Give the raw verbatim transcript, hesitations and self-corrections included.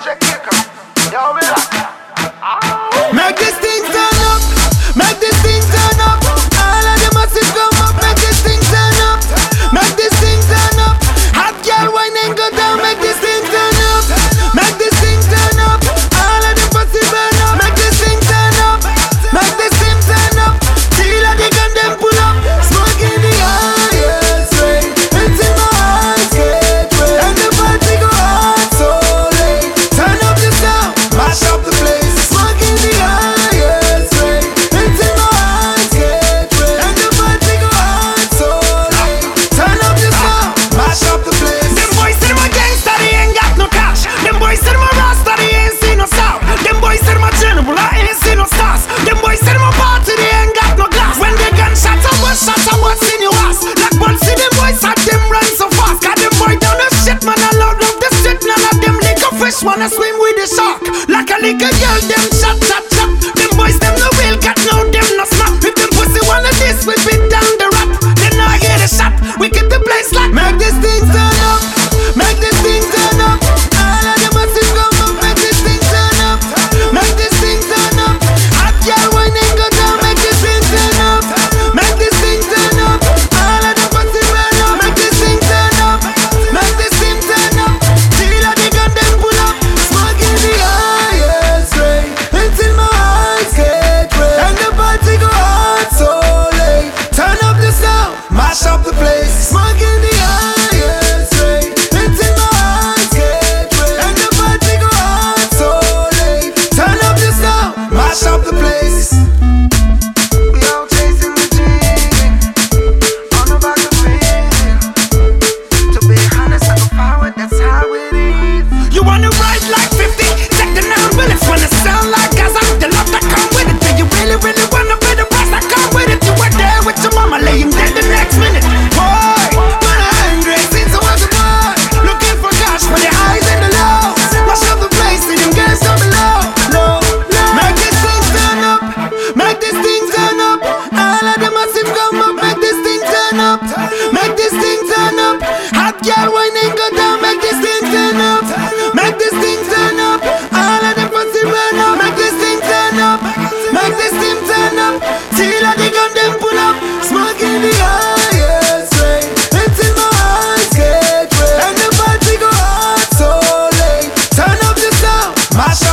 Make this thing turn up, make this thing turn up. All of the massive come up, make this thing turn up, make this thing turn up. Hot girl wine and go down, make this thing turn up, make this thing turn up. All of the pussy burn up, make this thing turn up, make this thing turn up. Till of the gun them pull up, smoke in the highest rate until my eyes get red and the party go on so late. Turn up the sound, mash up the place. Smoke in the highest rate until my eyes get red and the party go on so late. Turn up the sound, mash up the place. Them boys say my gangsta, they ain't got no cash. Them boys say my rasta, they ain't seen no sound. Them boys say my general, I ain't seen no stars. Them boys say my party, they ain't got no glass. When they gunshot, I was shot, I was in your ass. Like one see them boys, had them run so fast. Got them boy down the shit, man, I love love the shit. None of them lick a fish, wanna swim with the shark. Like a little girl, them shot, shot, shot. Them boys, them no real cat, no, them no snap. If them pussy wanna this, we beat down the rap. Then I hear the shot, we keep the place locked. Make this thing turn up, make this thing turn up. All of the massive come up, make this thing turn up, make this thing turn up. Hot girl wine and go down, make this thing turn up, make this thing turn up. All of the pussy burn up, make this thing turn up, make this thing turn up. Till of the gun them pull up, smoke in the highest rate until my eyes get red and the party go on so late. Turn up the sound, mash up the place. Smoke in the highest rate until my eyes get red and the party go on so late. Turn up the sound, mash up the place. We all chasing the dream on the back of feeling. To be honest, I go forward, that's how it is. You wanna ride like fifty? Take the nine bullets. Wanna sound like Gaza? The love that come with it. Do you really, really wanna pay the price that come with it? You were there with your mama, laying dead the next minute. Boy, man, I'm angry since I was a boy. Looking for cash for the highs and the lows. Mash up the place, see them girls down below. Low, low. Make this thing turn up, make this thing turn up. All of the massive come up, make this thing turn up, make this thing turn up. Hot girl wine and go down, make this thing turn up, make this thing turn up. All of the pussy burn up, make this thing turn up, make this thing turn up. Till of the gun them pull up, smoke in the highest rate until my eyes get red and the party go on so late. Turn up the sound, mash